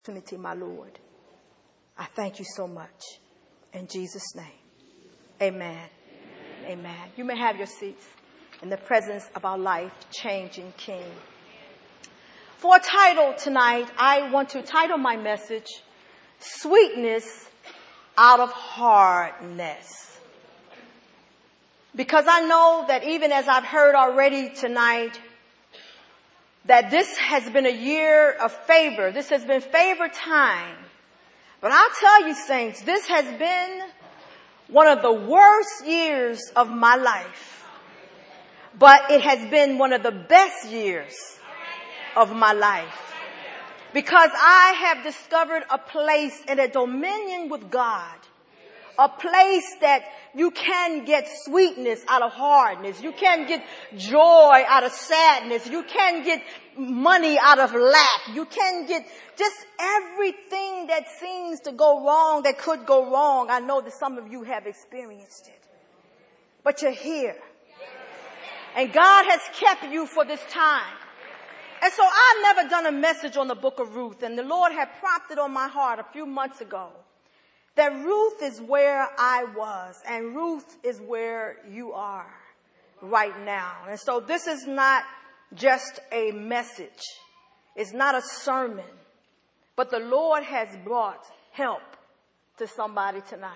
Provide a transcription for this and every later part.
opportunity, my Lord. I thank you so much. In Jesus' name, amen. Amen. You may have your seats in the presence of our life-changing King. For a title tonight, I want to title my message, Sweetness Out of Hardness. Because I know that even as I've heard already tonight, that this has been a year of favor. This has been favor time. But I'll tell you, saints, this has been one of the worst years of my life. But it has been one of the best years of my life. Because I have discovered a place and a dominion with God. A place that you can get sweetness out of hardness. You can get joy out of sadness. You can get money out of lack. You can get just everything that seems to go wrong, that could go wrong. I know that some of you have experienced it. But you're here. And God has kept you for this time. And so I've never done a message on the book of Ruth. And the Lord had prompted on my heart a few months ago that Ruth is where I was and Ruth is where you are right now. And so this is not just a message. It's not a sermon. But the Lord has brought help to somebody tonight.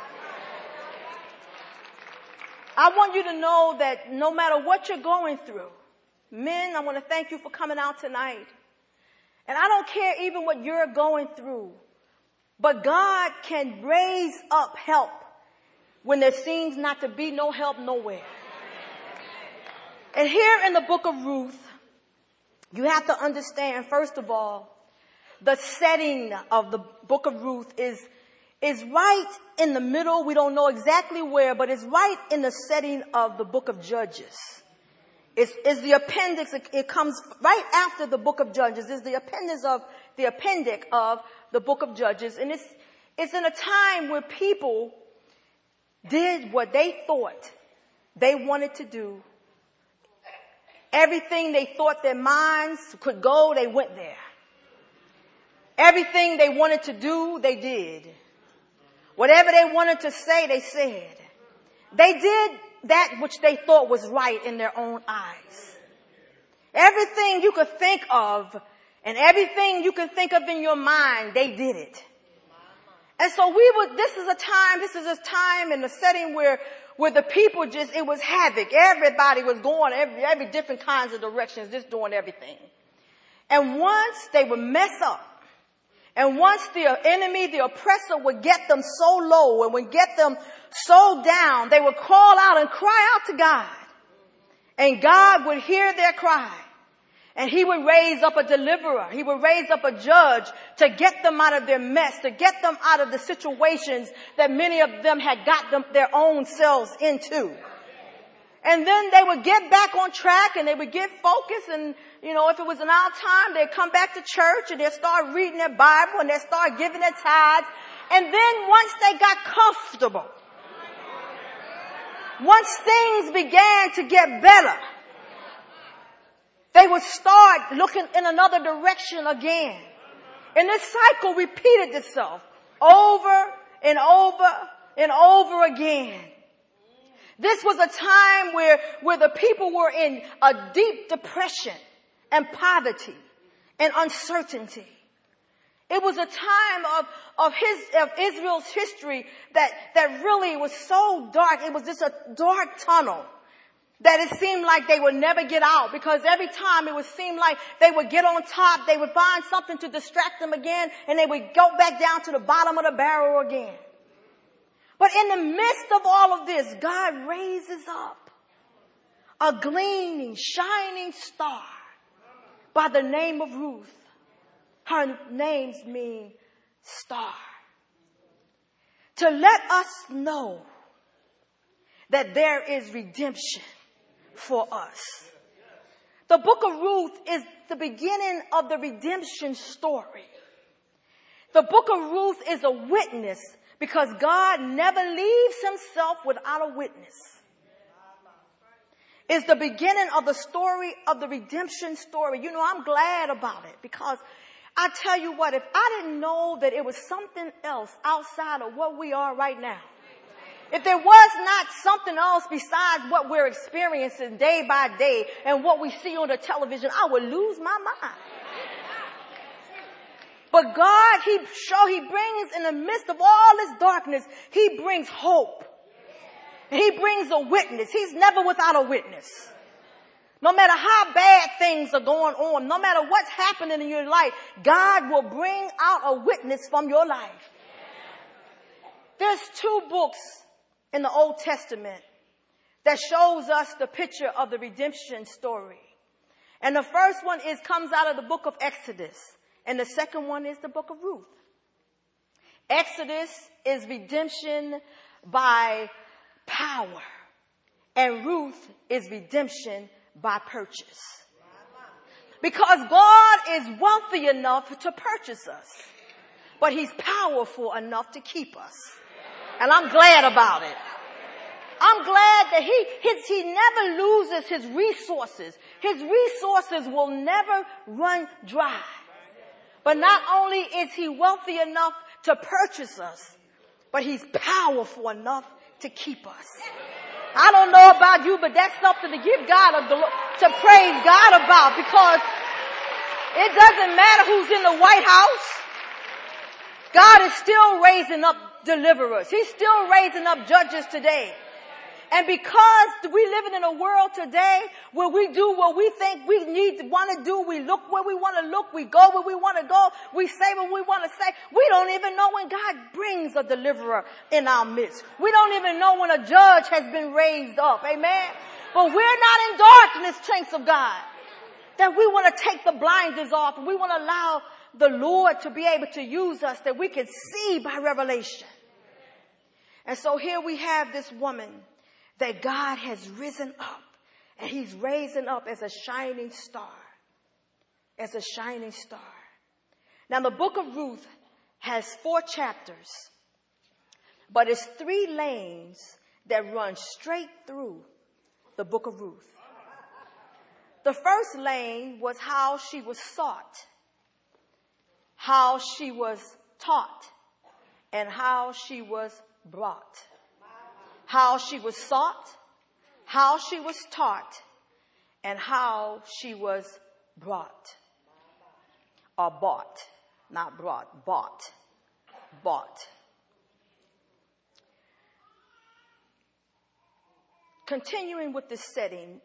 I want you to know that no matter what you're going through, men, I want to thank you for coming out tonight. And I don't care even what you're going through. But God can raise up help when there seems not to be no help nowhere. And here in the book of Ruth, you have to understand, first of all, the setting of the book of Ruth is right in the middle. We don't know exactly where, but it's right in the setting of the book of Judges. It's the appendix. It comes right after the book of Judges. It's the appendix of the book of Judges. And it's in a time where people did what they thought they wanted to do. Everything they thought their minds could go, they went there. Everything they wanted to do, they did. Whatever they wanted to say, they said. They did that which they thought was right in their own eyes. Everything you could think of and everything you can think of in your mind, they did it. And so this is a time in the setting where the people it was havoc. Everybody was going every different kinds of directions, just doing everything. And once they would mess up, and once the enemy, the oppressor would get them so low and would get them so down, they would call out and cry out to God. And God would hear their cry. And he would raise up a deliverer. He would raise up a judge to get them out of their mess, to get them out of the situations that many of them had got their own selves into. And then they would get back on track and they would get focused. And, if it was an out time, they'd come back to church and they'd start reading their Bible and they'd start giving their tithes. And then once they got comfortable, once things began to get better, they would start looking in another direction again. And this cycle repeated itself over and over and over again. This was a time where the people were in a deep depression and poverty and uncertainty. It was a time of Israel's history that really was so dark. It was just a dark tunnel that it seemed like they would never get out, because every time it would seem like they would get on top, they would find something to distract them again, and they would go back down to the bottom of the barrel again. But in the midst of all of this, God raises up a gleaming, shining star by the name of Ruth. Her names mean star. To let us know that there is redemption for us. The book of Ruth is the beginning of the redemption story. The book of Ruth is a witness because God never leaves himself without a witness. It's the beginning of the story of the redemption story. I'm glad about it because I tell you what, if I didn't know that it was something else outside of what we are right now, if there was not something else besides what we're experiencing day by day and what we see on the television, I would lose my mind. But God, He brings in the midst of all this darkness, He brings hope. And He brings a witness. He's never without a witness. No matter how bad things are going on, no matter what's happening in your life, God will bring out a witness from your life. There's 2 books in the Old Testament that shows us the picture of the redemption story. And the first one comes out of the book of Exodus. And the second one is the book of Ruth. Exodus is redemption by power. And Ruth is redemption by purchase. Because God is wealthy enough to purchase us. But He's powerful enough to keep us. And I'm glad about it. I'm glad that he never loses his resources. His resources will never run dry. But not only is He wealthy enough to purchase us, but He's powerful enough to keep us. I don't know about you, but that's something to give God to praise God about, because it doesn't matter who's in the White House. God is still raising up deliverers. He's still raising up judges today. And because we living in a world today where we do what we think we want to do, we look where we want to look, we go where we want to go, we say what we want to say, we don't even know when God brings a deliverer in our midst. We don't even know when a judge has been raised up. Amen. But we're not in darkness, saints of God, that we want to take the blinders off and we want to allow the Lord to be able to use us, that we can see by revelation. And so here we have this woman that God has risen up, and He's raising up as a shining star. As a shining star. Now the book of Ruth has 4 chapters, but it's 3 lanes that run straight through the book of Ruth. The first lane was how she was sought, how she was taught, and how she was brought. How she was sought, how she was taught, and how she was brought. Or bought. Not brought, bought. Bought. Continuing with this setting,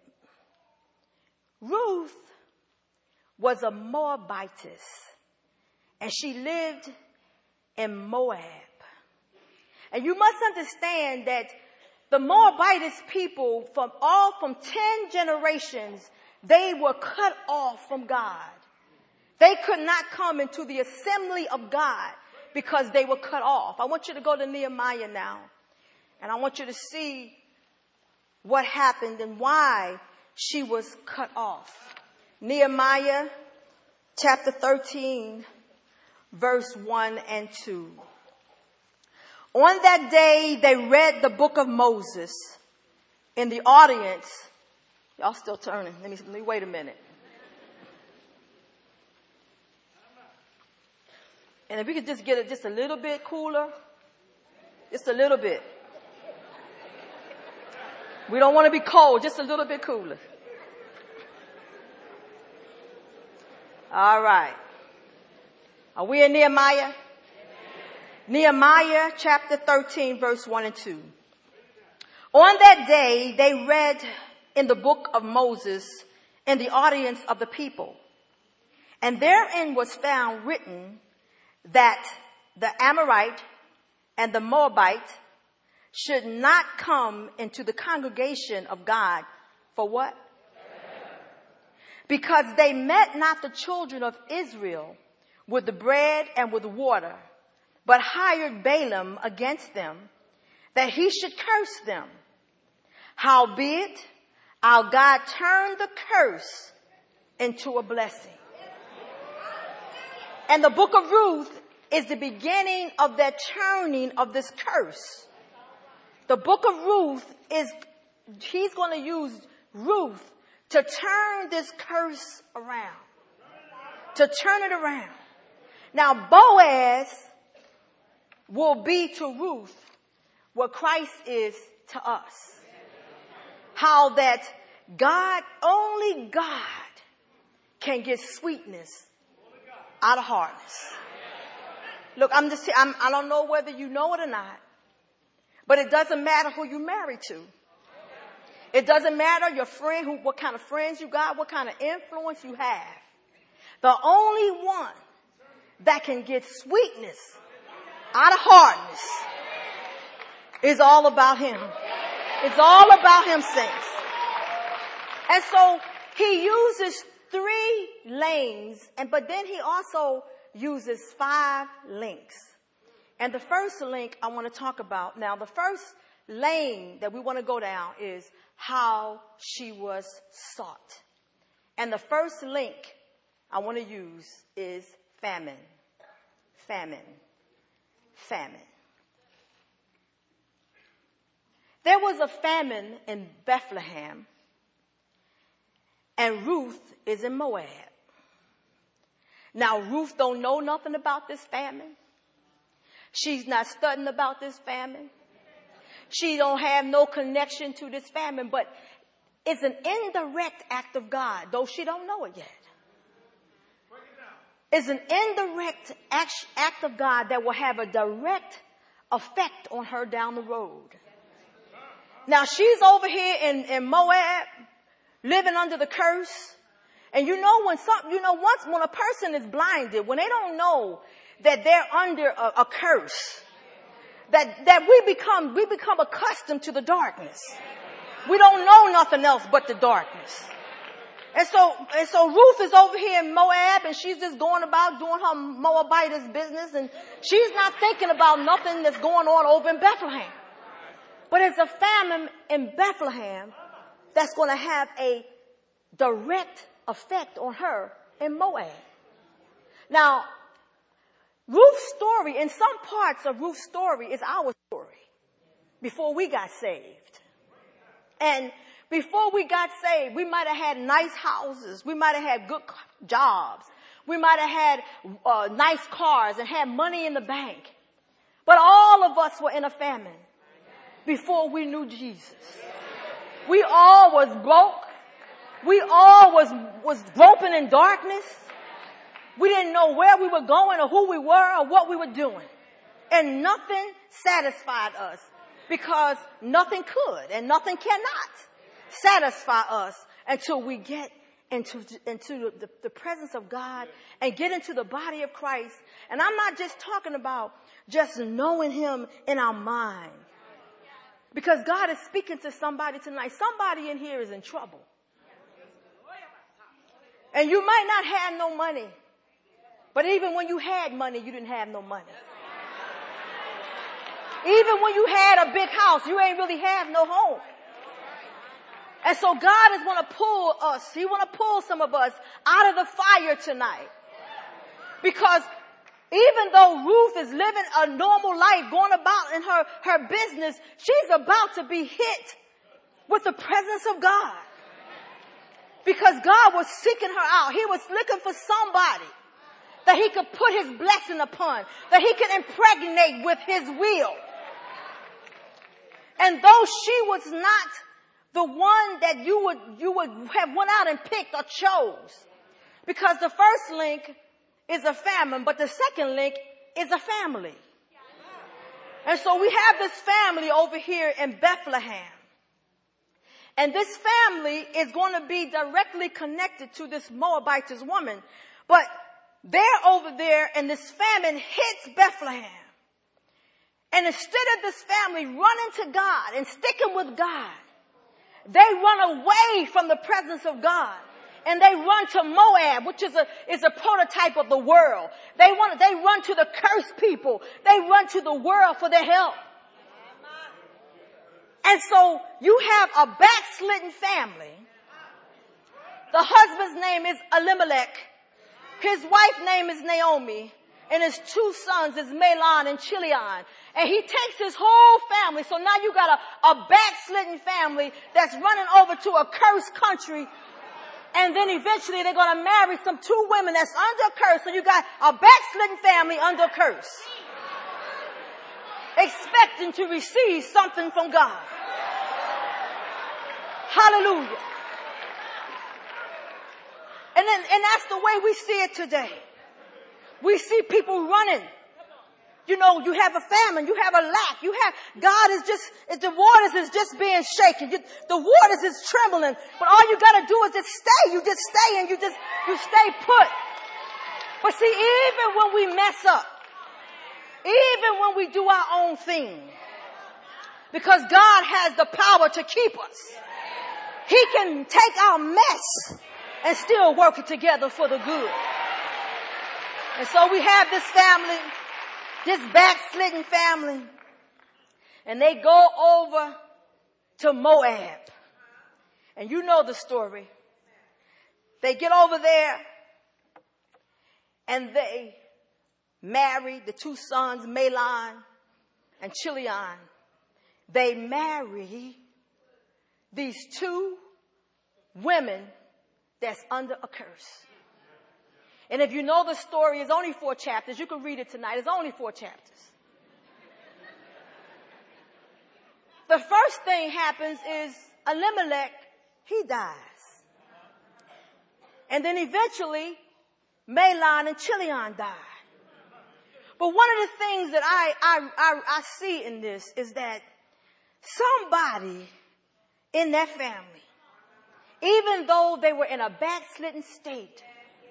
Ruth was a Moabitess, and she lived in Moab. And you must understand that the Moabitess people, from 10 generations, they were cut off from God. They could not come into the assembly of God because they were cut off. I want you to go to Nehemiah now. And I want you to see what happened and why she was cut off. Nehemiah chapter 13, verse 1 and 2. On that day, they read the book of Moses in the audience. Y'all still turning. Let me wait a minute. And if we could just get it just a little bit cooler. Just a little bit. We don't want to be cold, just a little bit cooler. All right. Are we in Nehemiah? Nehemiah chapter 13, verse 1 and 2. On that day, they read in the book of Moses in the audience of the people. And therein was found written that the Amorite and the Moabite should not come into the congregation of God. For what? Because they met not the children of Israel with the bread and with water, but hired Balaam against them, that he should curse them. Howbeit, our God turned the curse into a blessing. And the book of Ruth is the beginning of that turning of this curse. The book of Ruth he's going to use Ruth to turn this curse around. To turn it around. Now, Boaz will be to Ruth what Christ is to us. How that only God can get sweetness out of hardness. Look, I don't know whether you know it or not, but it doesn't matter who you marry to. It doesn't matter your friend, what kind of friends you got, what kind of influence you have. The only one that can get sweetness out of hardness is all about him. It's all about him, saints. And so he uses 3 lanes, but then he also uses 5 links. And the first link I want to talk about, now the first lane that we want to go down is how she was sought. And the first link I want to use is famine. Famine. Famine. There was a famine in Bethlehem, and Ruth is in Moab. Now, Ruth don't know nothing about this famine. She's not studying about this famine. She don't have no connection to this famine, but it's an indirect act of God, though she don't know it yet. It's an indirect act of God that will have a direct effect on her down the road. Now, she's over here in Moab, living under the curse. And you know, once when a person is blinded, when they don't know that they're under a curse, that we become accustomed to the darkness. We don't know nothing else but the darkness. And so Ruth is over here in Moab, and she's just going about doing her Moabitess business, and she's not thinking about nothing that's going on over in Bethlehem. But it's a famine in Bethlehem that's going to have a direct effect on her in Moab. Now, Ruth's story, in some parts of Ruth's story, is our story before we got saved. And before we got saved, we might have had nice houses. We might have had good jobs. We might have had nice cars and had money in the bank. But all of us were in a famine before we knew Jesus. We all was broke. We all was groping in darkness. We didn't know where we were going or who we were or what we were doing. And nothing satisfied us because nothing could and nothing cannot satisfy us until we get into the presence of God and get into the body of Christ. And I'm not just talking about just knowing him in our mind. Because God is speaking to somebody tonight. Somebody in here is in trouble. And you might not have no money. But even when you had money, you didn't have no money. Even when you had a big house, you ain't really have no home. And so God is going to pull us. He want to pull some of us out of the fire tonight. Because even though Ruth is living a normal life, going about in her business, she's about to be hit with the presence of God. Because God was seeking her out. He was looking for somebody that he could put his blessing upon, that he could impregnate with his will. And though she was not the one that you would have went out and picked or chose, because the first link is a famine, but the second link is a family. And so we have this family over here in Bethlehem. And this family is going to be directly connected to this Moabitess woman. But they're over there and this famine hits Bethlehem. And instead of this family running to God and sticking with God, they run away from the presence of God. And they run to Moab, which is a prototype of the world. They run to the cursed people. They run to the world for their help. And so you have a backslidden family. The husband's name is Elimelech. His wife's name is Naomi. And his 2 sons is Mahlon and Chilion. And he takes his whole family. So now you got a backslidden family that's running over to a cursed country And then eventually they're going to marry some two women that's under a curse. So you got a backslidden family under a curse, expecting to receive something from God. Hallelujah. And that's the way we see it today. We see people running. You know, you have a famine, you have a lack, God is just, the waters is just being shaken. The waters is trembling. But all you gotta do is just stay. You just stay and you stay put. But see, even when we mess up, even when we do our own thing, because God has the power to keep us, He can take our mess and still work it together for the good. And so we have this family, this backslidden family, and they go over to Moab. And you know the story. They get over there and they marry the two sons, Mahlon and Chilion. They marry these two women that's under a curse. And if you know the story, it's only 4 chapters. You can read it tonight. It's only 4 chapters. The first thing happens is Elimelech, he dies. And then eventually, Mahlon and Chilion die. But one of the things that I see in this is that somebody in that family, even though they were in a backslidden state,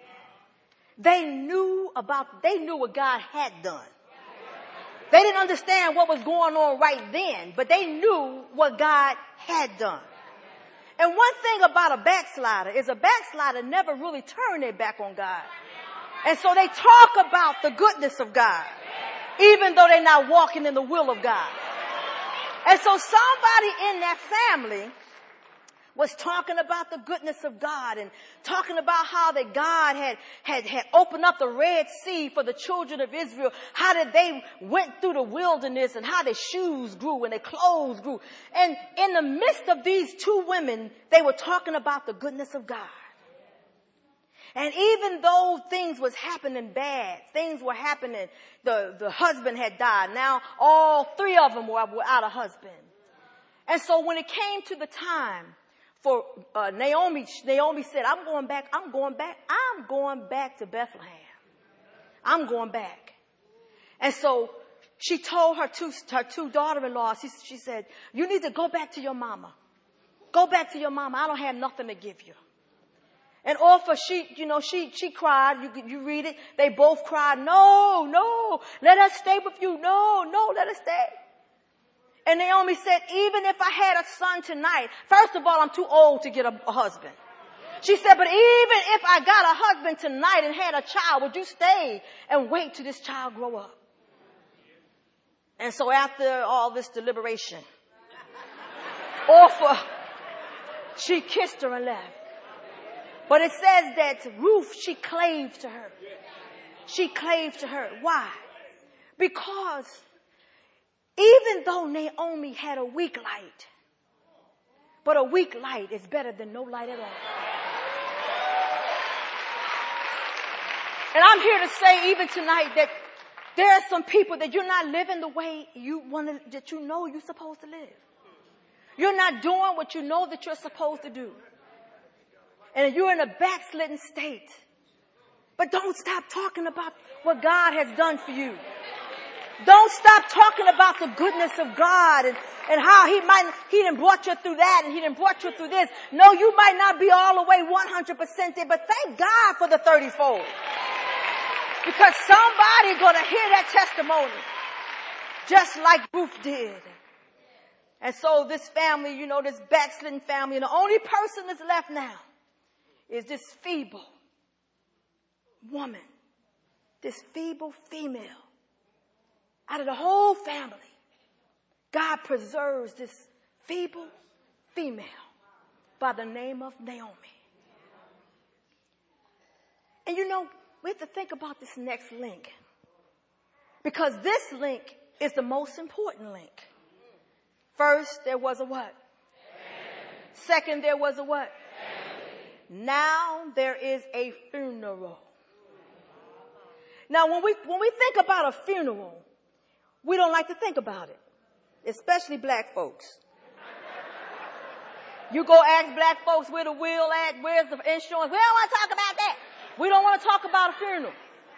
they knew what God had done. They didn't understand what was going on right then, but they knew what God had done. And one thing about a backslider is a backslider never really turned their back on God. And so they talk about the goodness of God, even though they're not walking in the will of God. And so somebody in that family was talking about the goodness of God and talking about how that God had opened up the Red Sea for the children of Israel, how that they went through the wilderness and how their shoes grew and their clothes grew. And in the midst of these two women, they were talking about the goodness of God. And even though things was happening bad, things were happening, the husband had died. Now all 3 of them were out of husband. And so when it came to the time for Naomi said, I'm going back to Bethlehem. I'm going back. And so she told her two daughter-in-laws, she said, you need to go back to your mama. Go back to your mama. I don't have nothing to give you. And Orpah, she cried. You read it. They both cried, no, let us stay with you. No, let us stay. And Naomi said, even if I had a son tonight, first of all, I'm too old to get a husband. She said, but even if I got a husband tonight and had a child, would you stay and wait till this child grow up? And so after all this deliberation, Orpah, she kissed her and left. But it says that Ruth, she clave to her. She clave to her. Why? Because even though Naomi had a weak light, but a weak light is better than no light at all. And I'm here to say even tonight that there are some people that you're not living the way that you know you're supposed to live. You're not doing what you know that you're supposed to do. And you're in a backslidden state. But don't stop talking about what God has done for you. Don't stop talking about the goodness of God and how he done brought you through that and he done brought you through this. No, you might not be all the way 100% there, but thank God for the 30-fold. Because somebody's going to hear that testimony just like Ruth did. And so this family, this backslidden family, and the only person that's left now is this feeble woman, this feeble female. Out of the whole family, God preserves this feeble female by the name of Naomi. And we have to think about this next link. Because this link is the most important link. First, there was a what? Second, there was a what? Now there is a funeral. Now when we think about a funeral, we don't like to think about it, especially black folks. You go ask black folks where the will at, where's the insurance. We don't want to talk about that. We don't want to talk about a funeral.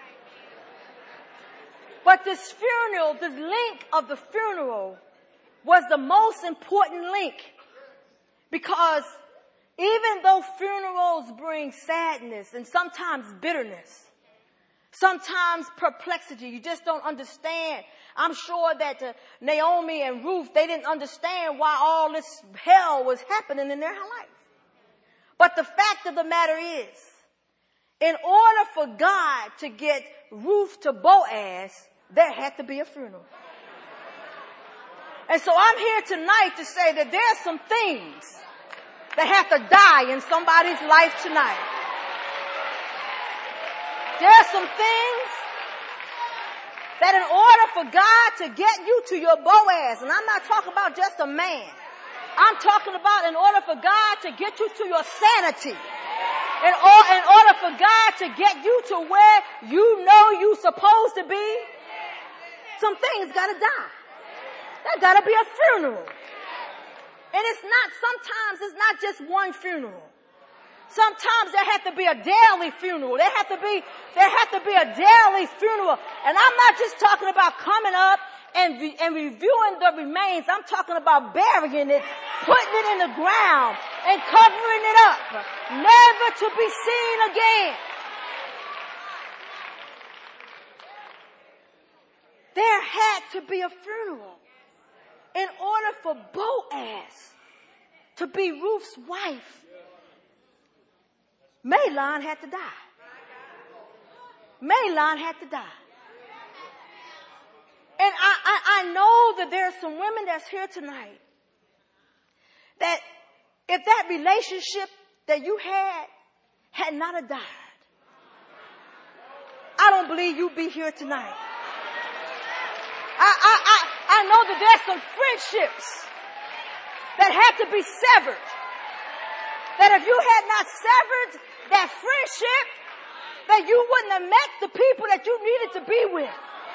But this funeral, this link of the funeral was the most important link, because even though funerals bring sadness and sometimes bitterness, sometimes perplexity, you just don't understand. I'm sure that Naomi and Ruth, they didn't understand why all this hell was happening in their life. But the fact of the matter is, in order for God to get Ruth to Boaz, there had to be a funeral. And so I'm here tonight to say that there are some things that have to die in somebody's life tonight. There are some things that in order for God to get you to your Boaz, and I'm not talking about just a man, I'm talking about in order for God to get you to your sanity, in order for God to get you to where you know you're supposed to be, some things gotta die. There gotta be a funeral. And sometimes it's not just one funeral. Sometimes there has to be a daily funeral. There has to be a daily funeral. And I'm not just talking about coming up and reviewing the remains. I'm talking about burying it, putting it in the ground, and covering it up, never to be seen again. There had to be a funeral in order for Boaz to be Ruth's wife. Mahlon had to die. Mahlon had to die. And I know that there are some women that's here tonight that if that relationship that you had not have died, I don't believe you'd be here tonight. I know that there's some friendships that had to be severed. That if you had not severed that friendship, that you wouldn't have met the people that you needed to be with.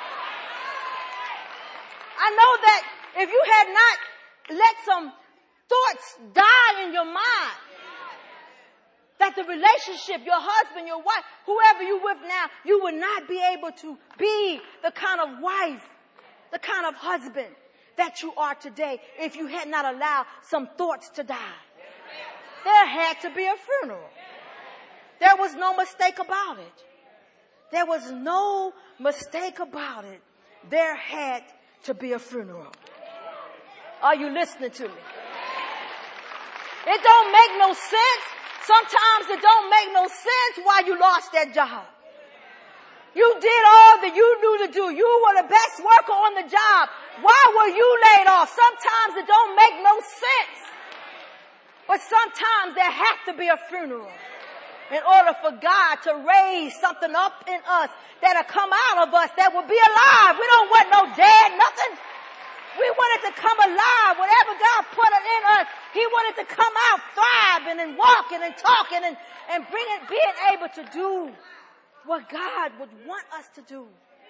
I know that if you had not let some thoughts die in your mind, that the relationship, your husband, your wife, whoever you with now, you would not be able to be the kind of wife, the kind of husband that you are today if you had not allowed some thoughts to die. There had to be a funeral. There was no mistake about it. There was no mistake about it. There had to be a funeral. Are you listening to me? It don't make no sense. Sometimes it don't make no sense why you lost that job. You did all that you knew to do. You were the best worker on the job. Why were you laid off? Sometimes it don't make no sense. But sometimes there has to be a funeral in order for God to raise something up in us that'll come out of us that will be alive. We don't want no dead nothing. We want it to come alive. Whatever God put it in us, He wanted to come out thriving and walking and talking and being able to do what God would want us to do.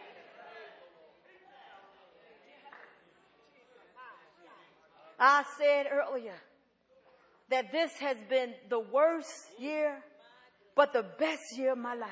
I said earlier that this has been the worst year, but the best year of my life.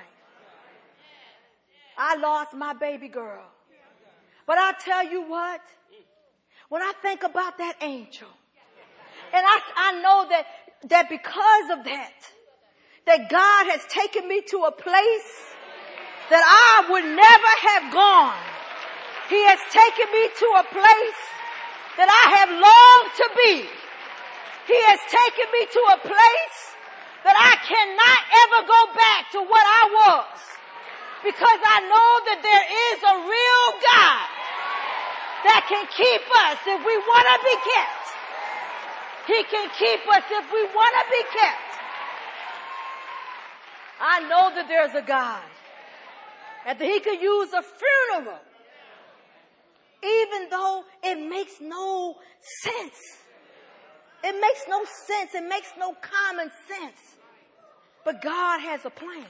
I lost my baby girl. But I tell you what, when I think about that angel, and I know that because of that God has taken me to a place that I would never have gone. He has taken me to a place that I have longed to be. He has taken me to a place that I cannot ever go back to what I was. Because I know that there is a real God that can keep us if we want to be kept. He can keep us if we want to be kept. I know that there's a God and that He can use a funeral even though it makes no sense. It makes no sense. It makes no common sense. But God has a plan.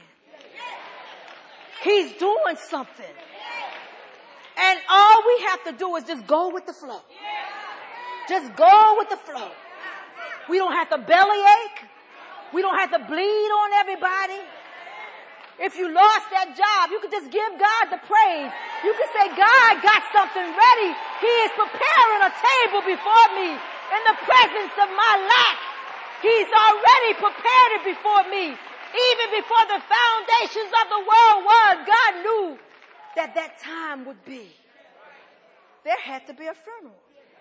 He's doing something. And all we have to do is just go with the flow. Just go with the flow. We don't have to bellyache. We don't have to bleed on everybody. If you lost that job, you can just give God the praise. You can say, God got something ready. He is preparing a table before me in the presence of my lack. He's already prepared it before me. Even before the foundations of the world was, God knew that that time would be. There had to be a funeral.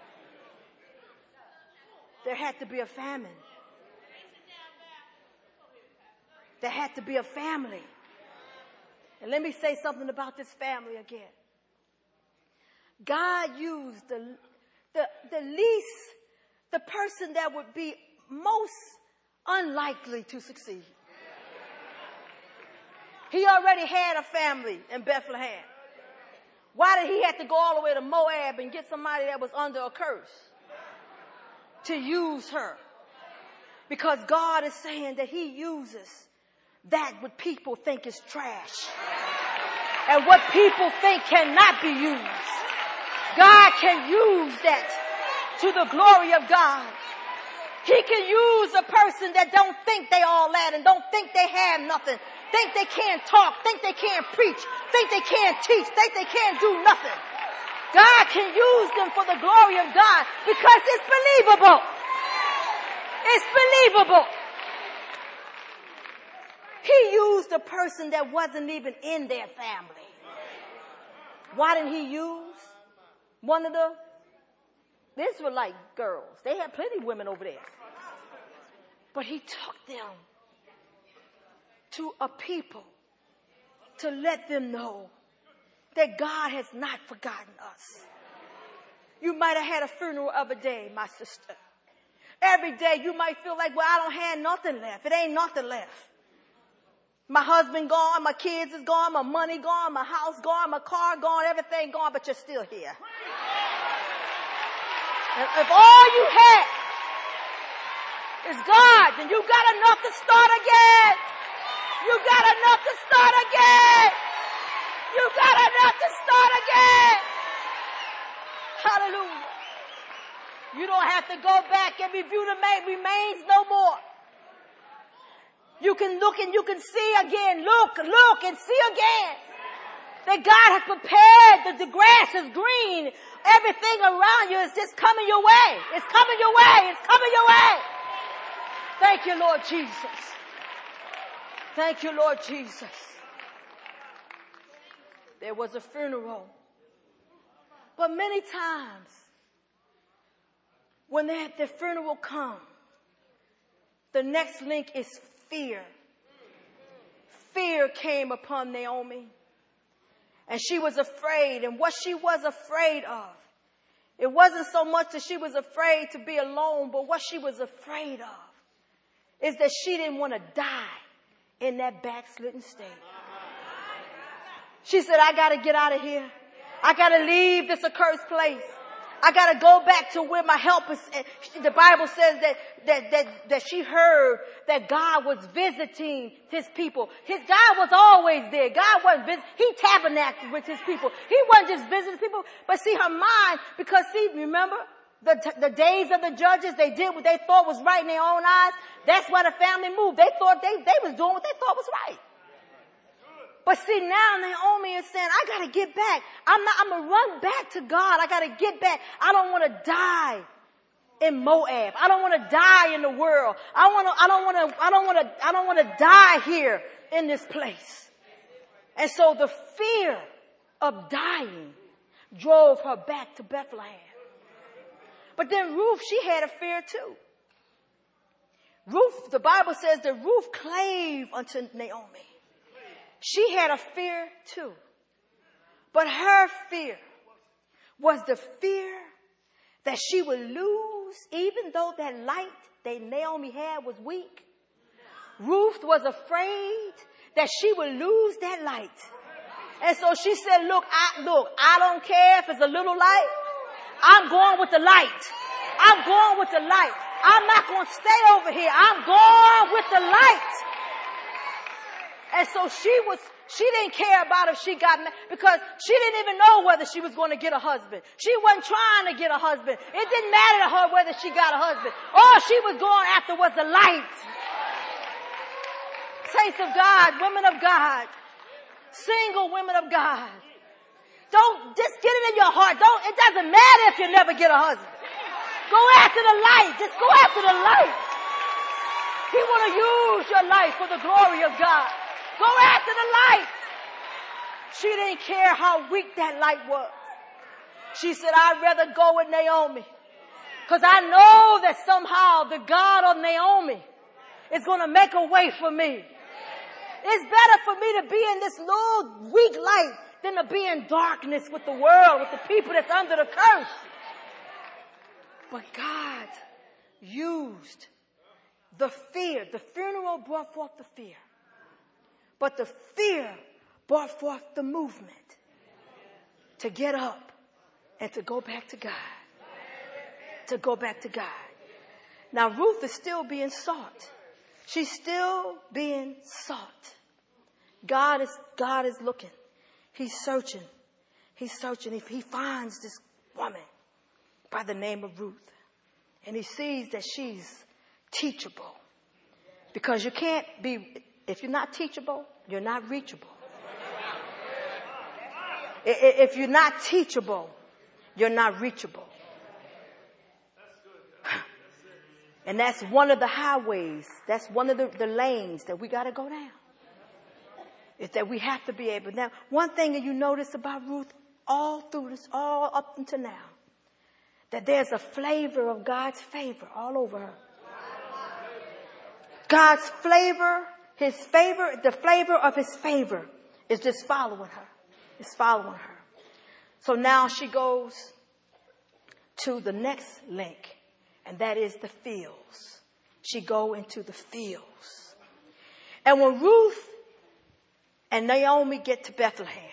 There had to be a famine. There had to be a family. And let me say something about this family again. God used the least, the person that would be most unlikely to succeed. He already had a family in Bethlehem. Why did he have to go all the way to Moab and get somebody that was under a curse to use her? Because God is saying that he uses that what people think is trash and what people think cannot be used. God can use that to the glory of God. He can use a person that don't think they all that and don't think they have nothing, think they can't talk, think they can't preach, think they can't teach, think they can't do nothing. God can use them for the glory of God because it's believable. It's believable. He used a person that wasn't even in their family. Why didn't he use one of the Israelite girls? They had plenty of women over there. But he took them to a people to let them know that God has not forgotten us. You might have had a funeral of a day, my sister. Every day you might feel like, well, I don't have nothing left. It ain't nothing left. My husband gone, my kids is gone, my money gone, my house gone, my car gone, everything gone, but you're still here. And if all you had is God, then you got enough to start again. You got enough to start again. You got enough to start again. Hallelujah. You don't have to go back and review the remains no more. You can look and you can see again. Look and see again. That God has prepared that the grass is green. Everything around you is just coming your way. It's coming your way. It's coming your way. Thank you, Lord Jesus. Thank you, Lord Jesus. There was a funeral. But many times, when the funeral comes, the next link is fear. Fear came upon Naomi. And she was afraid. And what she was afraid of, it wasn't so much that she was afraid to be alone, but what she was afraid of is that she didn't want to die in that backslidden state. She said, I got to get out of here. I got to leave this accursed place. I got to go back to where my help is. The Bible says that she heard that God was visiting his people. God was always there. God wasn't visiting. He tabernacled with his people. He wasn't just visiting people, but see her mind, because see, remember the days of the judges, they did what they thought was right in their own eyes. That's why the family moved. They thought they was doing what they thought was right. But see, now Naomi is saying, I gotta get back. I'm gonna run back to God. I gotta get back. I don't want to die in Moab. I don't want to die in the world. I don't want to die here in this place. And so the fear of dying drove her back to Bethlehem. But then Ruth, she had a fear too. Ruth, the Bible says that Ruth clave unto Naomi. She had a fear too. But her fear was the fear that she would lose, even though that light that Naomi had was weak. Ruth was afraid that she would lose that light. And so she said, look, I don't care if it's a little light. I'm going with the light. I'm going with the light. I'm not going to stay over here. I'm going with the light. And so she didn't care about if she got married because she didn't even know whether she was going to get a husband. She wasn't trying to get a husband. It didn't matter to her whether she got a husband. All she was going after was the light. Saints of God, women of God, single women of God. Don't just get it in your heart. It doesn't matter if you never get a husband. Go after the light. Just go after the light. He want to use your life for the glory of God. Go after the light. She didn't care how weak that light was. She said, I'd rather go with Naomi. Because I know that somehow the God of Naomi is going to make a way for me. It's better for me to be in this little weak light than to be in darkness with the world, with the people that's under the curse. But God used the fear. The funeral brought forth the fear. But the fear brought forth the movement to get up and to go back to God. To go back to God. Now Ruth is still being sought. She's still being sought. God is looking. He's searching. He's searching. He finds this woman by the name of Ruth. And he sees that she's teachable. Because you can't be, if you're not teachable, you're not reachable. If you're not teachable, you're not reachable. And that's one of the highways. That's one of the lanes that we got to go down. Is that we have to be able. Now, one thing that you notice about Ruth all through this, all up until now, that there's a flavor of God's favor all over her. God's flavor, his favor, the flavor of his favor is just following her. It's following her. So now she goes to the next link, and that is the fields. She go into the fields. And when Ruth and Naomi get to Bethlehem,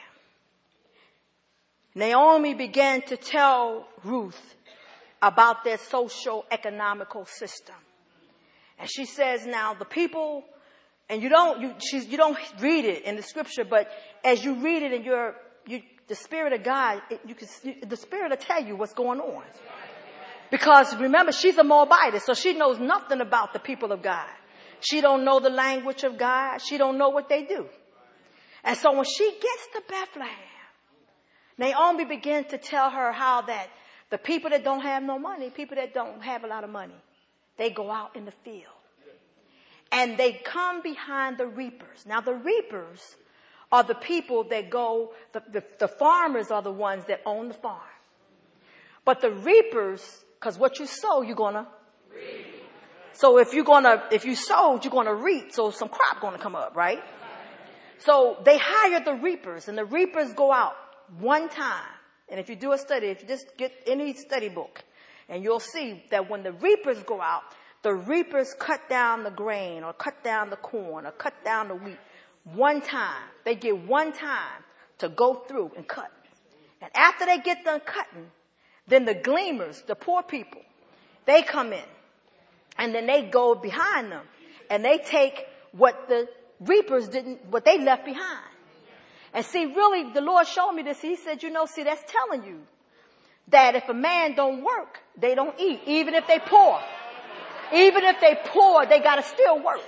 Naomi began to tell Ruth about their socio-economical system. And she says, now the people, and you don't read it in the scripture, but as you read it in the Spirit of God, the Spirit will tell you what's going on. Because remember, she's a Moabitess, so she knows nothing about the people of God. She don't know the language of God. She don't know what they do. And so when she gets to Bethlehem, Naomi began to tell her how that the people that don't have no money, people that don't have a lot of money, they go out in the field. And they come behind the reapers. Now the reapers are the people that go, the farmers are the ones that own the farm. But the reapers, because what you sow, you're going to reap. So if you sowed, you're going to reap. So some crop going to come up, right? So they hire the reapers, and the reapers go out one time. And if you do a study, if you just get any study book, and you'll see that when the reapers go out, the reapers cut down the grain or cut down the corn or cut down the wheat one time. They get one time to go through and cut. And after they get done cutting, then the gleaners, the poor people, they come in. And then they go behind them. And they take what the reapers what they left behind. And see, really, the Lord showed me this. He said, that's telling you that if a man don't work, they don't eat. Even if they poor. Even if they poor, they got to still work.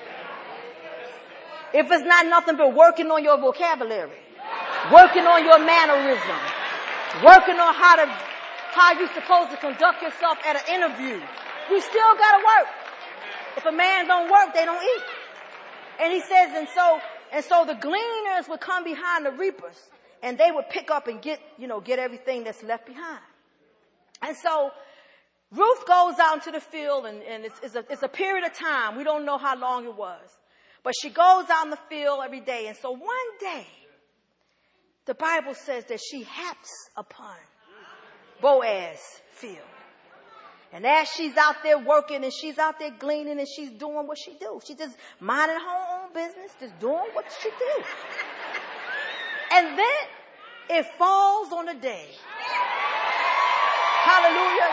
If it's not nothing but working on your vocabulary, working on your mannerism, working on how you're supposed to conduct yourself at an interview, you still got to work. If a man don't work, they don't eat. And he says, and so the gleaners would come behind the reapers, and they would pick up and get everything that's left behind. And so Ruth goes out into the field, and it's a period of time. We don't know how long it was. But she goes out in the field every day. And so one day, the Bible says that she haps upon Boaz's field. And as she's out there working and she's out there gleaning and she's doing what she do. She's just minding her own business, just doing what she do. And then it falls on a day. Hallelujah.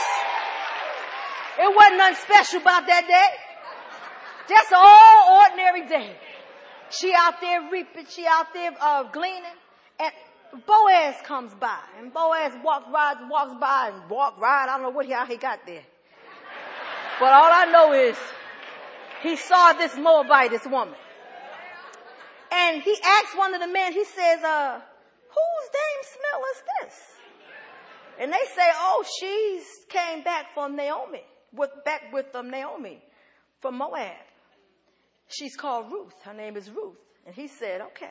It wasn't nothing special about that day. Just an ordinary day. She out there reaping. She out there gleaning. And Boaz comes by. And Boaz walks by and I don't know how he got there. But all I know is he saw this Moabite, this woman. And he asked one of the men, he says, whose damn smell is this? And they say, oh, she's came back from Naomi, Naomi from Moab. She's called Ruth. Her name is Ruth. And he said, okay.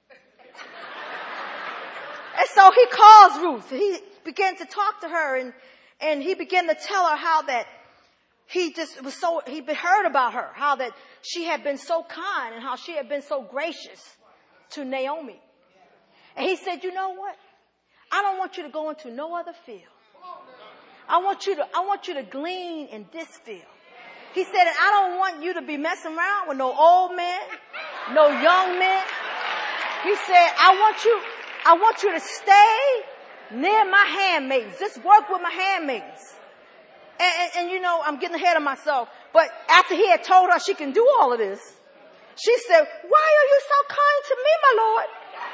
And so he calls Ruth. He began to talk to her and he began to tell her how that he heard about her, how that she had been so kind and how she had been so gracious to Naomi. And he said, you know what? I don't want you to go into no other field. I want you to glean in this field. He said, and I don't want you to be messing around with no old men, no young men. He said, I want you to stay near my handmaidens. Just work with my handmaidens. And you know, I'm getting ahead of myself. But after he had told her she can do all of this, she said, why are you so kind to me, my Lord?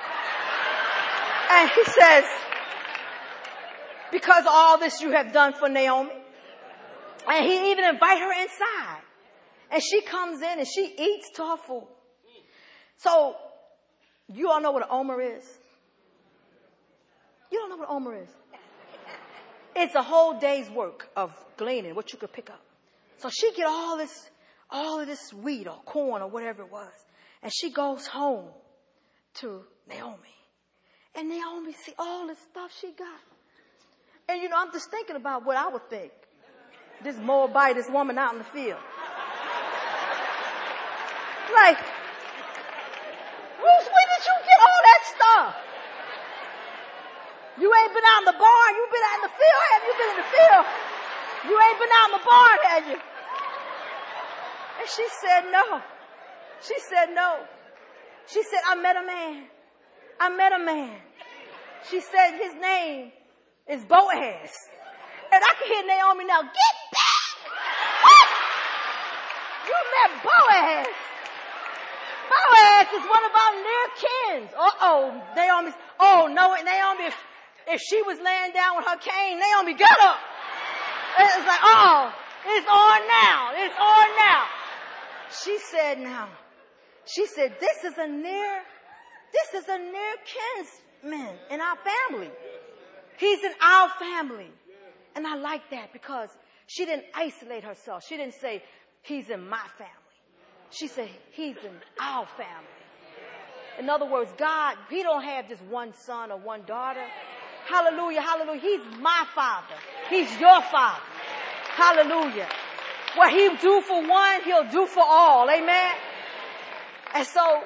And he says, because of all this you have done for Naomi. And he even invite her inside. And she comes in and she eats to her food. So, you all know what an omer is? You don't know what an omer is? It's a whole day's work of gleaning, what you could pick up. So she get all of this wheat or corn or whatever it was. And she goes home to Naomi. And Naomi see all the stuff she got. And you know, I'm just thinking about what I would think. This Moabite, this woman out in the field. Like, Ruth, where did you get all that stuff? You ain't been out in the barn. You've been out in the field. Have you been in the field? You ain't been out in the barn, have you? And she said no. She said no. She said, I met a man. She said his name is Boaz. And I can hear Naomi now, get back! What? You met Boaz. Boaz is one of our near kins. Naomi, if she was laying down with her cane, Naomi, get up. And it's like, it's on now. It's on now. She said, this is a near kinsman in our family. He's in our family. And I like that because she didn't isolate herself. She didn't say, he's in my family. She said, he's in our family. In other words, God, he don't have just one son or one daughter. Hallelujah, hallelujah. He's my father. He's your father. Hallelujah. What he do for one, he'll do for all. Amen. And so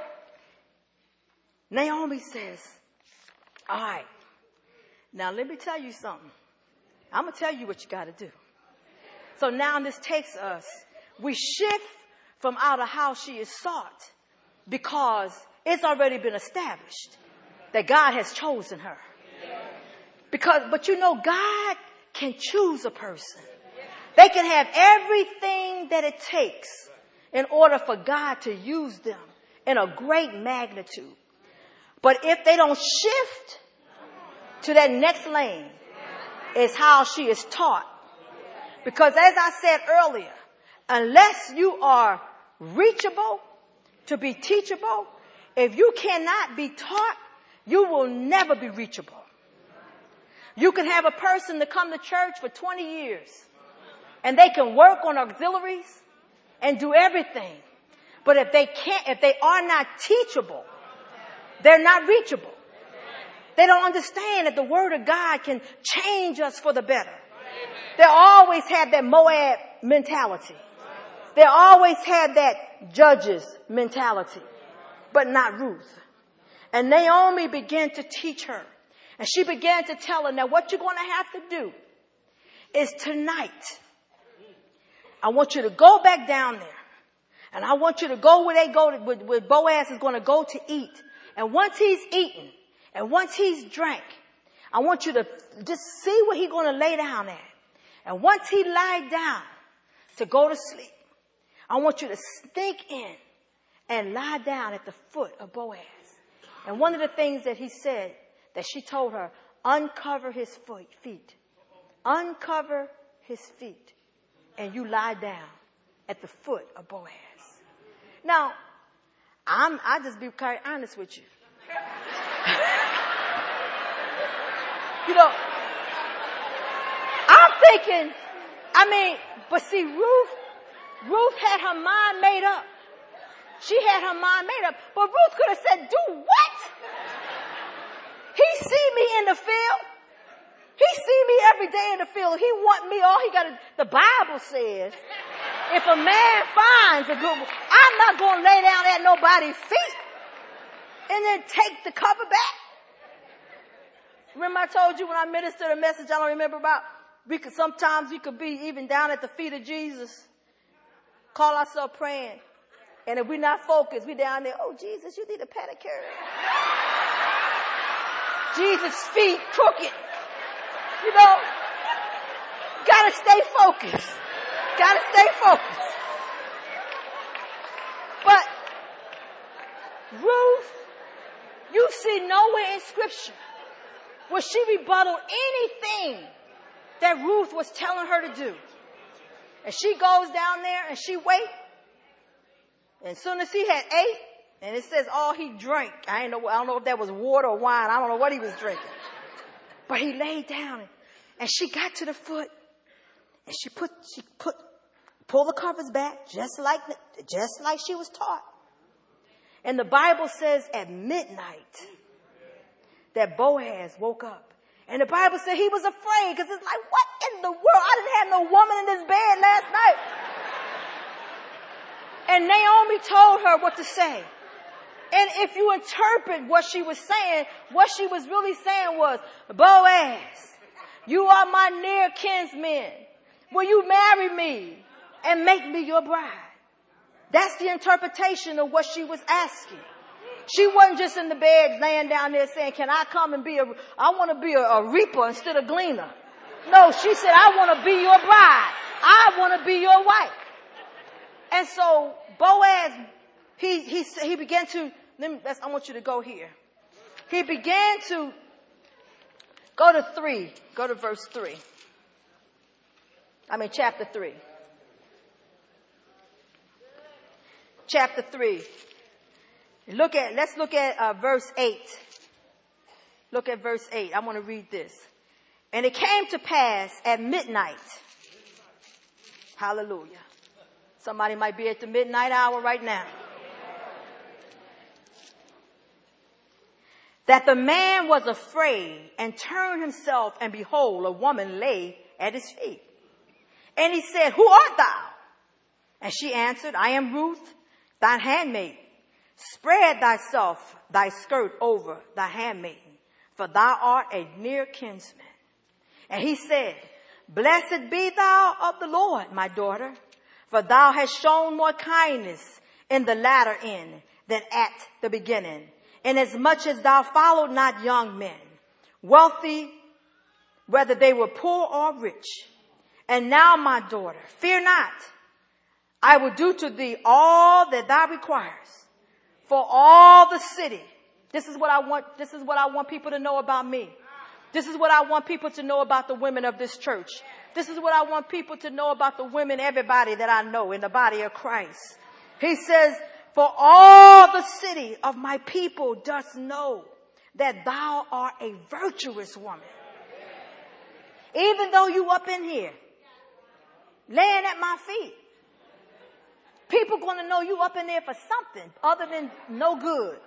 Naomi says, all right, now let me tell you something. I'm going to tell you what you got to do. So now this takes us, we shift from out of how she is sought because it's already been established that God has chosen her. But you know, God can choose a person. They can have everything that it takes in order for God to use them in a great magnitude. But if they don't shift to that next lane, is how she is taught. Because as I said earlier, unless you are reachable to be teachable, if you cannot be taught, you will never be reachable. You can have a person to come to church for 20 years and they can work on auxiliaries and do everything. But if they are not teachable, they're not reachable. They don't understand that the word of God can change us for the better. They always had that Moab mentality. They always had that Judges mentality, but not Ruth. And Naomi began to teach her. And she began to tell her, now what you're going to have to do is tonight, I want you to go back down there. And I want you to go where Boaz is going to go to eat. And once he's eaten, and once he's drank, I want you to just see where he's going to lay down at. And once he lied down to go to sleep, I want you to sneak in and lie down at the foot of Boaz. And one of the things that he said, that she told her, uncover his feet. Uncover his feet. And you lie down at the foot of Boaz. Now, I just be quite honest with you. You know, I'm thinking, but see, Ruth had her mind made up. She had her mind made up. But Ruth could have said, do what? He see me in the field. He see me every day in the field. He want me. All he got to, the Bible says, if a man finds a good, I'm not going to lay down at nobody's feet and then take the cover back. Remember I told you when I ministered a message I don't remember about, sometimes we could be even down at the feet of Jesus, call ourselves praying. And if we're not focused, we're down there, oh, Jesus, you need a pedicure. Jesus' feet crooked. You know, gotta stay focused. Gotta stay focused. But Ruth, you see nowhere in Scripture where she rebutted anything that Ruth was telling her to do. And she goes down there and she waits. And as soon as he had ate, and it says all he drank, I don't know if that was water or wine. I don't know what he was drinking. But he laid down and she got to the foot and she pulled the covers back just like she was taught. And the Bible says at midnight that Boaz woke up. And the Bible said he was afraid because it's like, what in the world? I didn't have no woman in this bed last night. And Naomi told her what to say. And if you interpret what she was saying, what she was really saying was, Boaz, you are my near kinsman. Will you marry me and make me your bride? That's the interpretation of what she was asking. She wasn't just in the bed laying down there saying, can I come and I want to be a reaper instead of gleaner. No, she said, I want to be your bride. I want to be your wife. And so Boaz, he began to, I want you to go here. He began to go to 3. Go to verse 3. Chapter 3. Chapter 3. Let's look at verse 8. Look at verse 8. I want to read this. And it came to pass at midnight. Hallelujah. Somebody might be at the midnight hour right now. That the man was afraid and turned himself, and behold, a woman lay at his feet. And he said, who art thou? And she answered, I am Ruth, thine handmaid. Spread thyself thy skirt over thy handmaiden, for thou art a near kinsman. And he said, blessed be thou of the Lord, my daughter, for thou hast shown more kindness in the latter end than at the beginning, inasmuch as thou followed not young men, wealthy, whether they were poor or rich. And now, my daughter, fear not. I will do to thee all that thou requirest. For all the city. This is what I want people to know about me. This is what I want people to know about the women of this church. This is what I want people to know about the women, everybody that I know in the body of Christ. He says, for all the city of my people doth know that thou art a virtuous woman. Even though you up in here, laying at my feet. People going to know you up in there for something other than no good.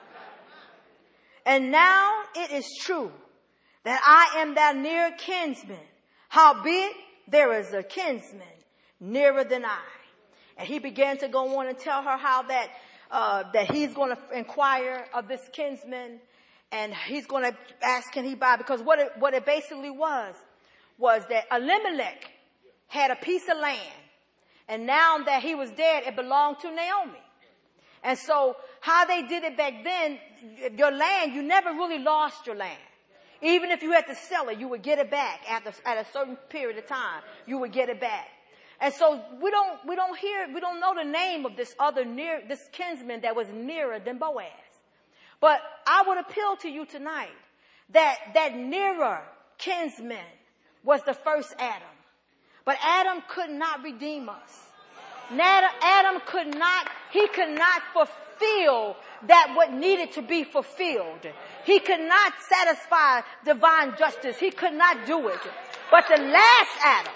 And now it is true that I am thy near kinsman. Howbeit there is a kinsman nearer than I. And he began to go on and tell her how that he's going to inquire of this kinsman, and he's going to ask, can he buy? Because what it basically was that Elimelech had a piece of land. And now that he was dead, it belonged to Naomi. And so how they did it back then, your land, you never really lost your land. Even if you had to sell it, you would get it back at a certain period of time. You would get it back. And so we don't know the name of this kinsman that was nearer than Boaz. But I would appeal to you tonight that nearer kinsman was the first Adam. But Adam could not redeem us. Adam could not fulfill that what needed to be fulfilled. He could not satisfy divine justice. He could not do it. But the last Adam,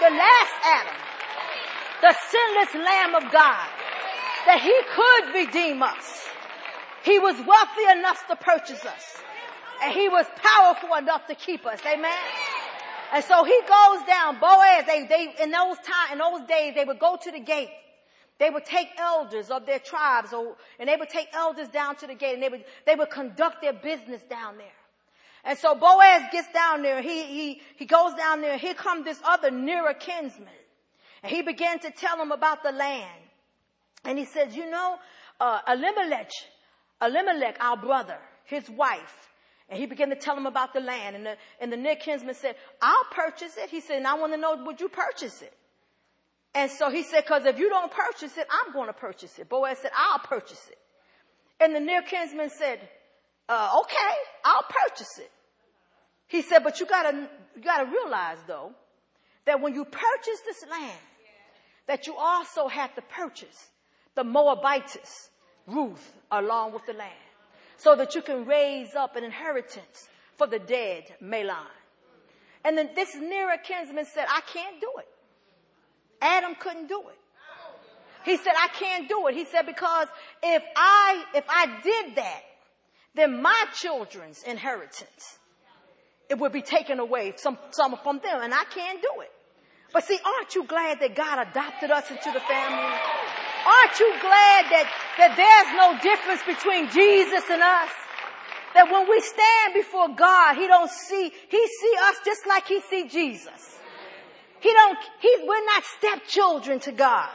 the sinless Lamb of God, that he could redeem us. He was wealthy enough to purchase us. And he was powerful enough to keep us. Amen. And so he goes down. Boaz, in those days, they would go to the gate. They would take elders of their tribes, and they would take elders down to the gate, and they would conduct their business down there. And so Boaz gets down there. He goes down there. Here comes this other nearer kinsman, and he began to tell him about the land. And he says, Elimelech, our brother, his wife. And he began to tell him about the land. And the near kinsman said, I'll purchase it. He said, and I want to know, would you purchase it? And so he said, because if you don't purchase it, I'm going to purchase it. Boaz said, I'll purchase it. And the near kinsman said, okay, I'll purchase it. He said, but you gotta realize though, that when you purchase this land, that you also have to purchase the Moabitess, Ruth, along with the land, so that you can raise up an inheritance for the dead Mahlon. And then this nearer kinsman said, I can't do it. Adam couldn't do it. He said, I can't do it. He said, because if I did that, then my children's inheritance, it would be taken away, some from them, and I can't do it. But see, aren't you glad that God adopted us into the family? Aren't you glad that there's no difference between Jesus and us? That when we stand before God, he see us just like he see Jesus. We're not stepchildren to God.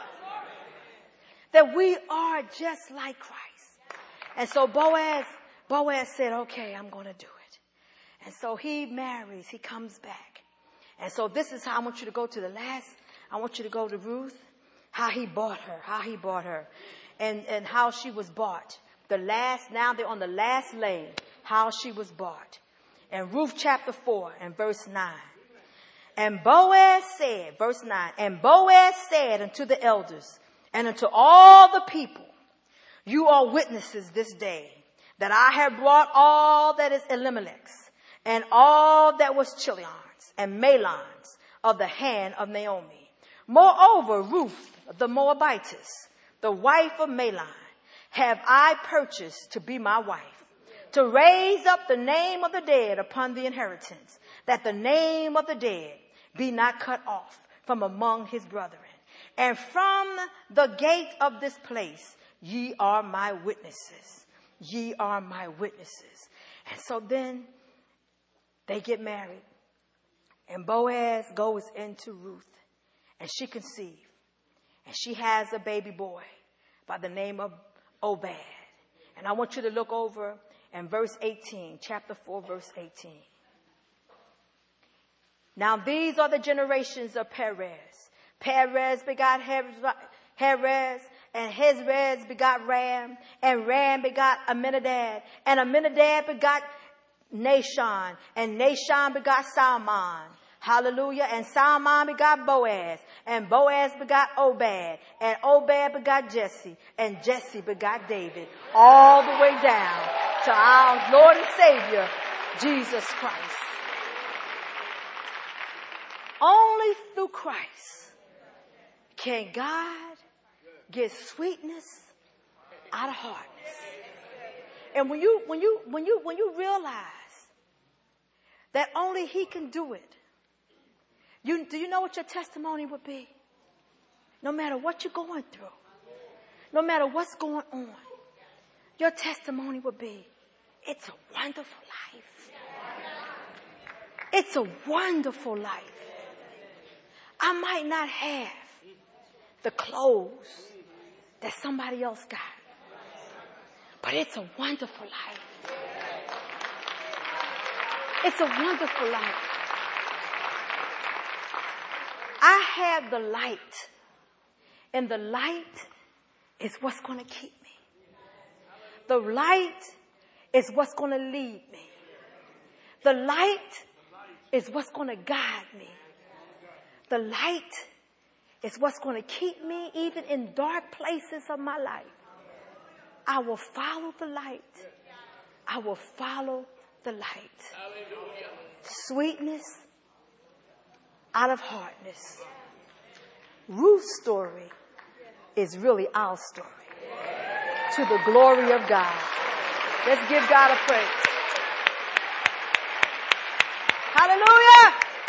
That we are just like Christ. And so Boaz said, okay, I'm going to do it. And so he marries, he comes back. And so this is how I want you to go to I want you to go to Ruth, how he bought her, and how she was bought. Now they're on the last lane, how she was bought. And Ruth chapter 4 and verse 9. And Boaz said, verse 9, and Boaz said unto the elders and unto all the people, you are witnesses this day that I have brought all that is Elimelech's and all that was Chilion's and Mahlon's of the hand of Naomi. Moreover, Ruth, the Moabitess, the wife of Mahlon, have I purchased to be my wife, to raise up the name of the dead upon the inheritance, that the name of the dead be not cut off from among his brethren. And from the gate of this place, ye are my witnesses. Ye are my witnesses. And so then they get married. And Boaz goes into Ruth. And she conceives. And she has a baby boy by the name of Obed. And I want you to look over in verse 18, chapter 4, verse 18. Now these are the generations of Perez. Perez begot Hezrez, and Hezrez begot Ram, and Ram begot Amminadab, and Amminadab begot Nahshon, and Nahshon begot Salmon. Hallelujah. And Salmon begot Boaz, and Boaz begot Obed, and Obed begot Jesse, and Jesse begot David, all the way down to our Lord and Savior, Jesus Christ. Only through Christ can God get sweetness out of hardness. And when you realize that only he can do it, do you know what your testimony would be? No matter what you're going through, no matter what's going on, your testimony would be, it's a wonderful life. It's a wonderful life. I might not have the clothes that somebody else got, but it's a wonderful life. It's a wonderful life. I have the light. And the light is what's going to keep me. The light is what's going to lead me. The light is what's going to guide me. The light is what's going to keep me even in dark places of my life. I will follow the light. I will follow the light. Sweetness out of hardness. Ruth's story is really our story. To the glory of God. Let's give God a praise. Hallelujah.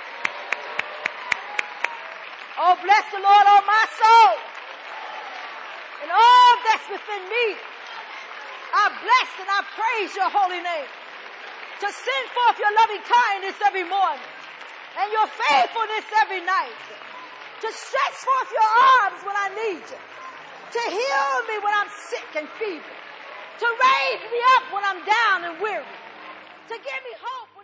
Oh, bless the Lord, oh my soul. And all that's within me. I bless and I praise your holy name. To send forth your loving kindness every morning. And your faithfulness every night. To stretch forth your arms when I need you. To heal me when I'm sick and feeble. To raise me up when I'm down and weary. To give me hope